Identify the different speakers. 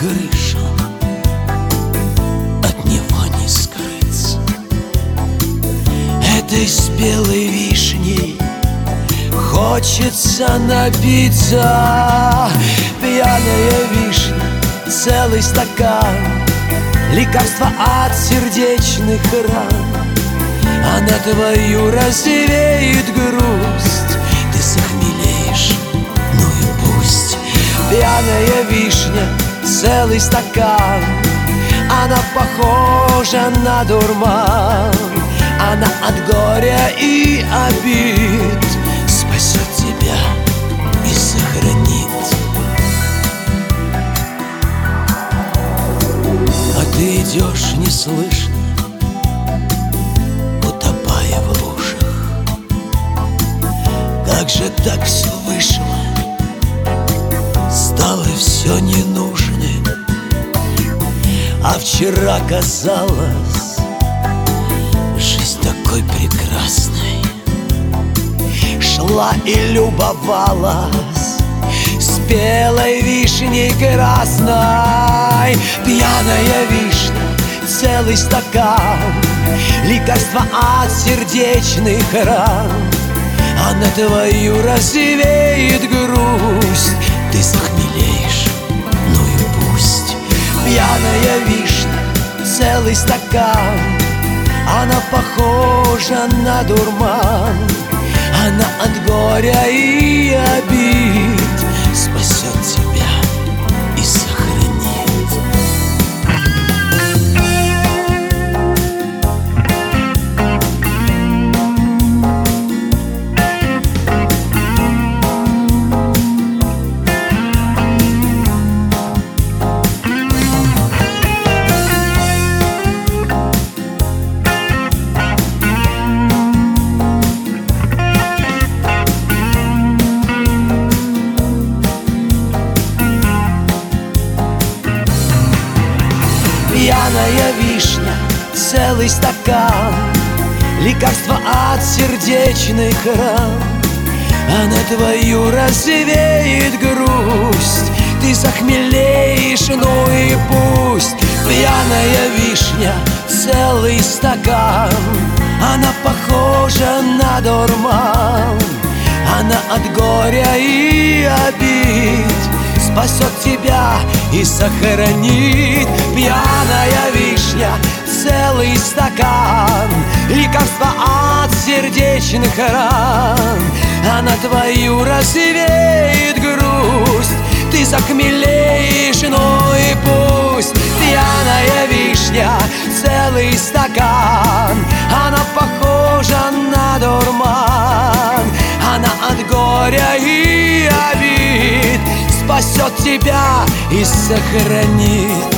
Speaker 1: крышу, от него не скрыться. Этой спелой вишней хочется напиться. Пьяная вишня, целый стакан, лекарство от сердечных ран. Она твою развеет грусть, ты захмелеешь, ну и пусть. Пьяная вишня, целый стакан, она похожа на дурман. Она от горя и обид спасет тебя и сохранит. А ты идешь неслышно, утопая в лужах. Как же так все вышло? Стало все ненужным. А вчера казалось, жизнь такой прекрасной. Шла и любовалась спелой вишней красной. Пьяная вишня, целый стакан, лекарство от сердечных ран. Она твою развеет грусть, ты захмелеешь, ну и пусть. Пьяная вишня, целый стакан, она похожа на дурман. Она от горя и обид спасет тебя и сохранит. Пьяная вишня, целый стакан, лекарство от сердечных ран. Она твою развеет грусть, ты захмелеешь, ну и пусть. Пьяная вишня, целый стакан, она похожа на дурман. Она от горя и обид спасет тебя и сохранит. Пьяная вишня, целый стакан, лекарство от сердечных ран. Она твою развеет грусть, ты захмелеешь, ну и пусть. Пьяная вишня, целый стакан, она похожа на дурман. Она от горя и обид спасет тебя и сохранит.